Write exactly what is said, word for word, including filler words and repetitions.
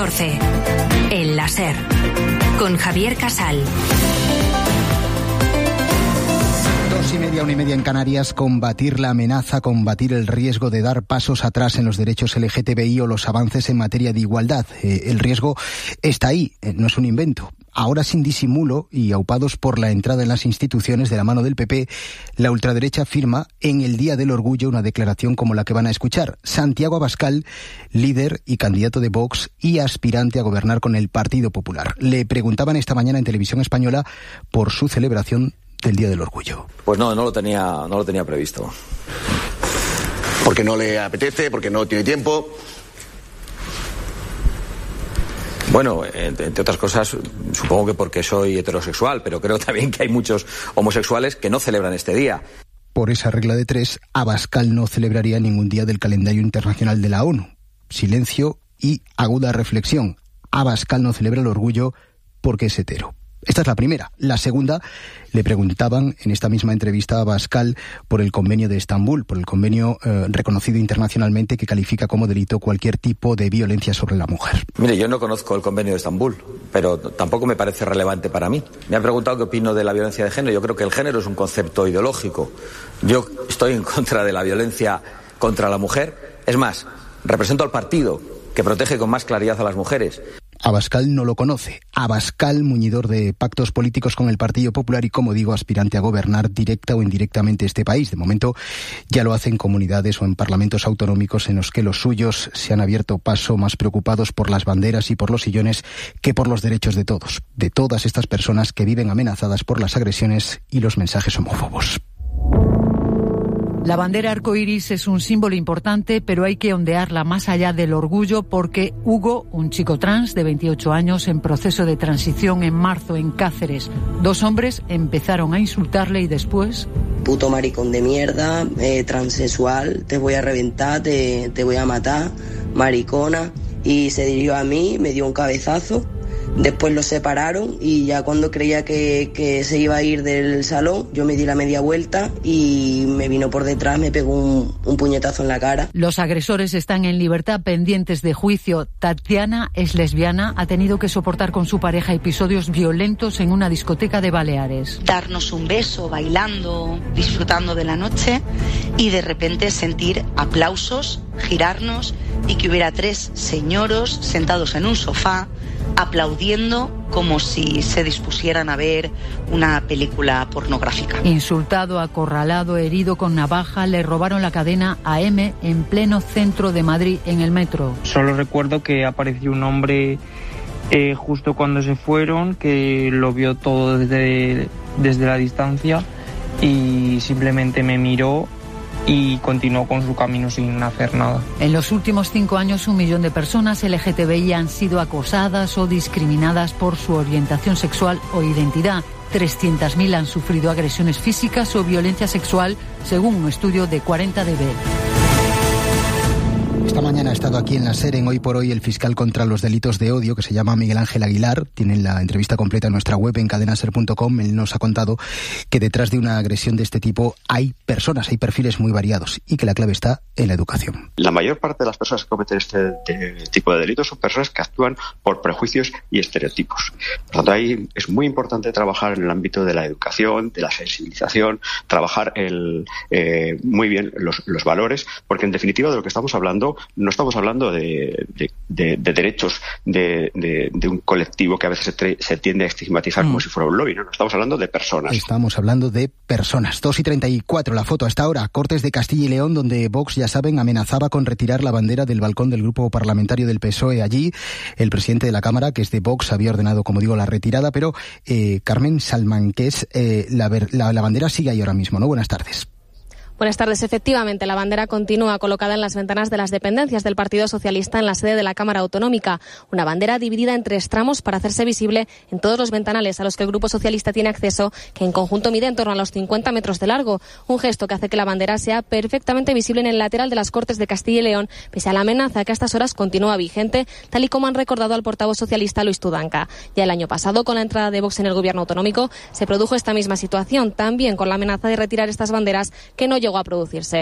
catorce. El láser. Con Javier Casal. Dos y media, una y media en Canarias. Combatir la amenaza, combatir el riesgo de dar pasos atrás en los derechos L G T B I o los avances en materia de igualdad. Eh, el riesgo está ahí, eh, no es un invento. Ahora, sin disimulo y aupados por la entrada en las instituciones de la mano del P P, la ultraderecha firma en el Día del Orgullo una declaración como la que van a escuchar. Santiago Abascal, líder y candidato de Vox y aspirante a gobernar con el Partido Popular. Le preguntaban esta mañana en Televisión Española por su celebración del Día del Orgullo. Pues no, no lo tenía, no lo tenía previsto. Porque no le apetece, porque no tiene tiempo. Bueno, entre otras cosas, supongo que porque soy heterosexual, pero creo también que hay muchos homosexuales que no celebran este día. Por esa regla de tres, Abascal no celebraría ningún día del calendario internacional de la ONU. Silencio y aguda reflexión. Abascal no celebra el orgullo porque es hetero. Esta es la primera. La segunda, le preguntaban en esta misma entrevista a Abascal por el convenio de Estambul, por el convenio eh, reconocido internacionalmente que califica como delito cualquier tipo de violencia sobre la mujer. Mire, yo no conozco el convenio de Estambul, pero tampoco me parece relevante para mí. Me ha preguntado qué opino de la violencia de género. Yo creo que el género es un concepto ideológico. Yo estoy en contra de la violencia contra la mujer. Es más, represento al partido que protege con más claridad a las mujeres. Abascal no lo conoce. Abascal, muñidor de pactos políticos con el Partido Popular y, como digo, aspirante a gobernar directa o indirectamente este país. De momento ya lo hace en comunidades o en parlamentos autonómicos en los que los suyos se han abierto paso más preocupados por las banderas y por los sillones que por los derechos de todos, de todas estas personas que viven amenazadas por las agresiones y los mensajes homófobos. La bandera arcoíris es un símbolo importante, pero hay que ondearla más allá del orgullo porque Hugo, un chico trans de veintiocho años en proceso de transición en marzo en Cáceres, dos hombres empezaron a insultarle y después... Puto maricón de mierda, eh, transexual, te voy a reventar, te, te voy a matar, maricona. Y se dirigió a mí, me dio un cabezazo. Después los separaron y ya cuando creía que, que se iba a ir del salón, yo me di la media vuelta y me vino por detrás, me pegó un, un puñetazo en la cara. Los agresores están en libertad, pendientes de juicio. Tatiana es lesbiana, ha tenido que soportar con su pareja episodios violentos en una discoteca de Baleares. Darnos un beso, bailando, disfrutando de la noche y de repente sentir aplausos, girarnos y que hubiera tres señoros sentados en un sofá aplaudiendo como si se dispusieran a ver una película pornográfica. Insultado, acorralado, herido con navaja, le robaron la cadena a M en pleno centro de Madrid en el metro. Solo recuerdo que apareció un hombre eh, justo cuando se fueron, que lo vio todo desde, desde la distancia y simplemente me miró y continuó con su camino sin hacer nada. En los últimos cinco años, un millón de personas L G T B I han sido acosadas o discriminadas por su orientación sexual o identidad. trescientas mil han sufrido agresiones físicas o violencia sexual, según un estudio de cuarenta D B. Esta mañana ha estado aquí en la SER, en Hoy por Hoy, el fiscal contra los delitos de odio, que se llama Miguel Ángel Aguilar. Tienen la entrevista completa en nuestra web, en cadena ser punto com. Él nos ha contado que detrás de una agresión de este tipo hay personas, hay perfiles muy variados y que la clave está en la educación. La mayor parte de las personas que cometen este de, tipo de delitos son personas que actúan por prejuicios y estereotipos. Por lo tanto, ahí es muy importante trabajar en el ámbito de la educación, de la sensibilización, trabajar el, eh, muy bien los, los valores, porque en definitiva de lo que estamos hablando no estamos hablando de, de, de, de derechos de, de, de un colectivo que a veces se, tre- se tiende a estigmatizar mm. como si fuera un lobby, ¿no? Estamos hablando de personas. Estamos hablando de personas. dos y treinta y cuatro, la foto hasta ahora. Cortes de Castilla y León, donde Vox, ya saben, amenazaba con retirar la bandera del balcón del grupo parlamentario del P S O E. Allí, el presidente de la Cámara, que es de Vox, había ordenado, como digo, la retirada, pero eh, Carmen Salmanqués, eh, la, la, la bandera sigue ahí ahora mismo, ¿no? Buenas tardes. Buenas tardes. Efectivamente, la bandera continúa colocada en las ventanas de las dependencias del Partido Socialista en la sede de la Cámara Autonómica. Una bandera dividida en tres tramos para hacerse visible en todos los ventanales a los que el Grupo Socialista tiene acceso, que en conjunto mide en torno a los cincuenta metros de largo. Un gesto que hace que la bandera sea perfectamente visible en el lateral de las Cortes de Castilla y León, pese a la amenaza que a estas horas continúa vigente, tal y como han recordado al portavoz socialista Luis Tudanca. Ya el año pasado, con la entrada de Vox en el Gobierno autonómico, se produjo esta misma situación, también con la amenaza de retirar estas banderas que no llegó a producirse.